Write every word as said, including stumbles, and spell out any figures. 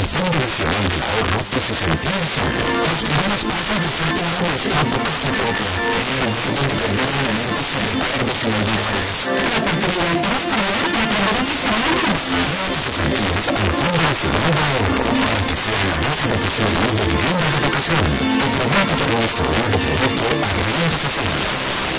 Fondo Nacional del Ahorro que se sentía solo. Los primeros pasos de Santiago están por casa propia. El lugar donde perder momentos y recuerdos inolvidables. La oportunidad de estudiar y aprender excelentes. Tus cesantías al Fondo Nacional de Ahorro para que sea la base de tus sueños de vivienda de educación. Compromete con nuestro nuevo producto Arriendo Social.